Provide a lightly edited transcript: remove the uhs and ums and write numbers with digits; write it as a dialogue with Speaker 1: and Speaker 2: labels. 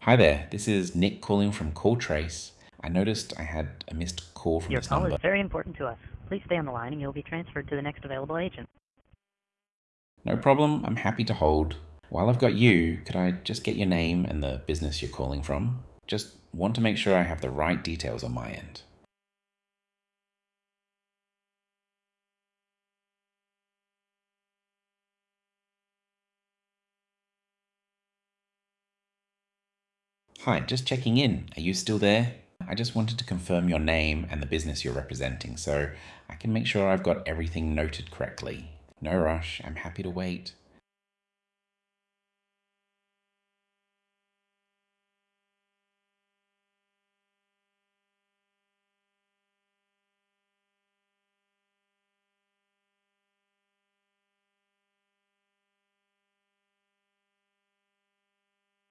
Speaker 1: Hi there, this is Nick calling from CallTrace. I noticed I had a missed call from
Speaker 2: Your
Speaker 1: this
Speaker 2: call is
Speaker 1: number.
Speaker 2: very important to us. Please stay on the line and you'll be transferred to the next available agent.
Speaker 1: No problem, I'm happy to hold. While I've got you, could I just get your name and the business you're calling from? Just want to make sure I have the right details on my end. Hi, just checking in. Are you still there? I just wanted to confirm your name and the business you're representing so I can make sure I've got everything noted correctly. No rush, I'm happy to wait.